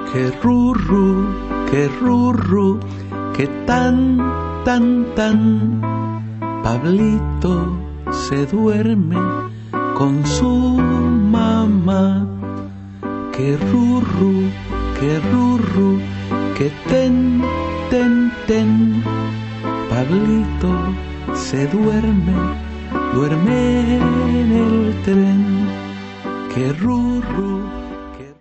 Que rurru, que tan, tan. Pablito se duerme con su mamá. Que rurru, que ten. Pablito se duerme en el tren. Que rurru.